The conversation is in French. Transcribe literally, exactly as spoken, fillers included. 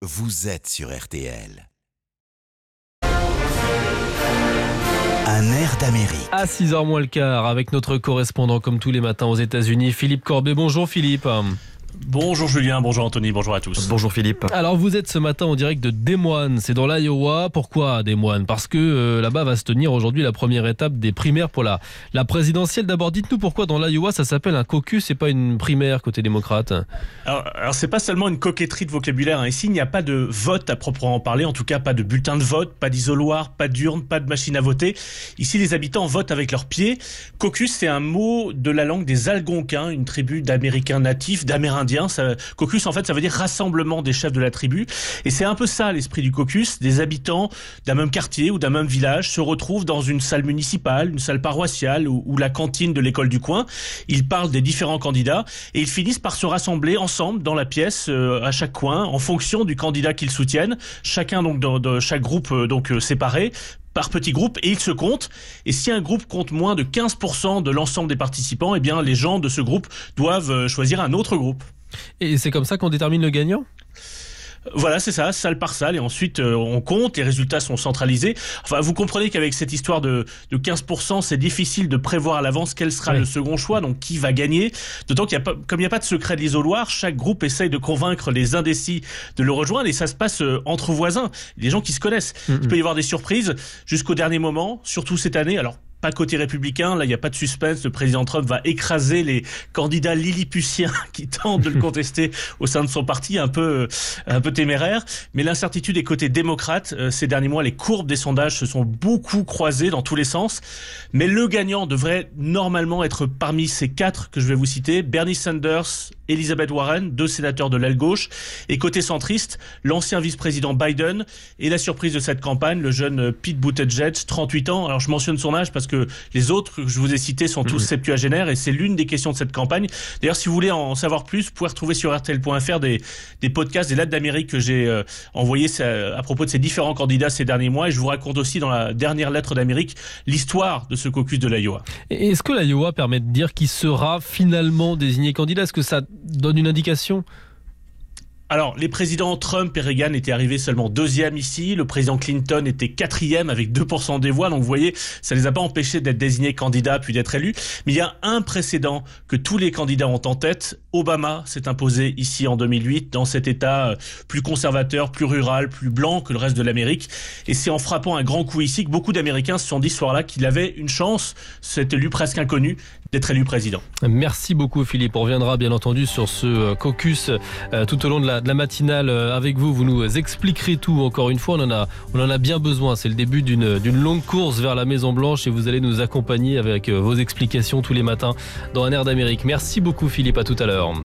vous êtes sur R T L. Un air d'Amérique. À six heures moins le quart, avec notre correspondant comme tous les matins aux États-Unis, Philippe Corbet. Bonjour Philippe. Bonjour Julien, bonjour Anthony, bonjour à tous. Bonjour Philippe. Alors vous êtes ce matin en direct de Des Moines, c'est dans l'Iowa. Pourquoi Des Moines ? Parce que euh, là-bas va se tenir aujourd'hui la première étape des primaires pour la, la présidentielle. D'abord dites-nous pourquoi dans l'Iowa ça s'appelle un caucus et pas une primaire côté démocrate. Alors, alors c'est pas seulement une coquetterie de vocabulaire, hein. Ici il n'y a pas de vote à proprement parler, en tout cas pas de bulletin de vote, pas d'isoloir, pas d'urne, pas de machine à voter. Ici les habitants votent avec leurs pieds. Caucus c'est un mot de la langue des Algonquins, une tribu d'Américains natifs, d'Amérindiens. Ça, caucus en fait ça veut dire rassemblement des chefs de la tribu, et c'est un peu ça l'esprit du caucus. Des habitants d'un même quartier ou d'un même village se retrouvent dans une salle municipale, une salle paroissiale ou, ou la cantine de l'école du coin. Ils parlent des différents candidats et ils finissent par se rassembler ensemble dans la pièce euh, à chaque coin en fonction du candidat qu'ils soutiennent, chacun donc dans, dans chaque groupe euh, donc euh, séparé par petits groupes, et ils se comptent. Et si un groupe compte moins de quinze pour cent de l'ensemble des participants, eh bien les gens de ce groupe doivent choisir un autre groupe. Et c'est comme ça qu'on détermine le gagnant ? Voilà, c'est ça, salle par salle, et ensuite euh, on compte, les résultats sont centralisés. Enfin, vous comprenez qu'avec cette histoire de, de quinze pour cent, c'est difficile de prévoir à l'avance quel sera oui. le second choix, donc qui va gagner. D'autant qu'il y a pas, comme il n'y a pas de secret de l'isoloir, chaque groupe essaye de convaincre les indécis de le rejoindre, et ça se passe euh, entre voisins, des gens qui se connaissent. Mm-hmm. Il peut y avoir des surprises jusqu'au dernier moment, surtout cette année. Alors, pas côté républicain, là il n'y a pas de suspense, le président Trump va écraser les candidats lilliputiens qui tentent de le contester au sein de son parti, un peu, un peu téméraire. Mais l'incertitude est côté démocrate. Euh, ces derniers mois, les courbes des sondages se sont beaucoup croisées dans tous les sens. Mais le gagnant devrait normalement être parmi ces quatre que je vais vous citer: Bernie Sanders, Elizabeth Warren, deux sénateurs de l'aile gauche, et côté centriste, l'ancien vice-président Biden, et la surprise de cette campagne, le jeune Pete Buttigieg, trente-huit ans. Alors je mentionne son âge parce que que les autres que je vous ai cités sont tous mmh. septuagénaires, et c'est l'une des questions de cette campagne. D'ailleurs, si vous voulez en savoir plus, vous pouvez retrouver sur R T L point F R des, des podcasts, des lettres d'Amérique que j'ai euh, envoyées à propos de ces différents candidats ces derniers mois, et je vous raconte aussi dans la dernière lettre d'Amérique l'histoire de ce caucus de l'Iowa. Et est-ce que l'Iowa permet de dire qui sera finalement désigné candidat ? Est-ce que ça donne une indication ? Alors, les présidents Trump et Reagan étaient arrivés seulement deuxième ici. Le président Clinton était quatrième avec deux pour cent des voix. Donc, vous voyez, ça les a pas empêchés d'être désignés candidats puis d'être élus. Mais il y a un précédent que tous les candidats ont en tête. Obama s'est imposé ici en deux mille huit dans cet État plus conservateur, plus rural, plus blanc que le reste de l'Amérique. Et c'est en frappant un grand coup ici que beaucoup d'Américains se sont dit ce soir-là qu'il avait une chance, cet élu presque inconnu, d'être élu président. Merci beaucoup Philippe. On reviendra bien entendu sur ce caucus euh, tout au long de la, de la matinale euh, avec vous. Vous nous expliquerez tout encore une fois. On en a, on en a bien besoin. C'est le début d'une, d'une longue course vers la Maison Blanche, et vous allez nous accompagner avec euh, vos explications tous les matins dans Un air d'Amérique. Merci beaucoup Philippe. À tout à l'heure.